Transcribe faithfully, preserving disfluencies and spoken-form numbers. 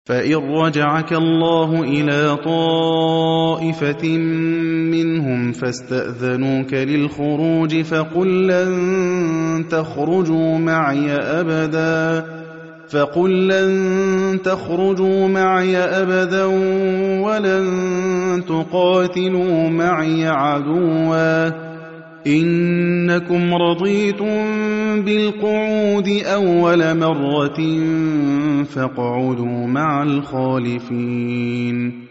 فإن رجعك الله إلى طائفة منهم فاستأذنوك للخروج فقل لن تخرجوا معي أبدا فقل لن تخرجوا معي أبدا ولن تقاتلوا معي عدوا إنكم رضيتم بالقعود أول مرة فاقعدوا مع الخالفين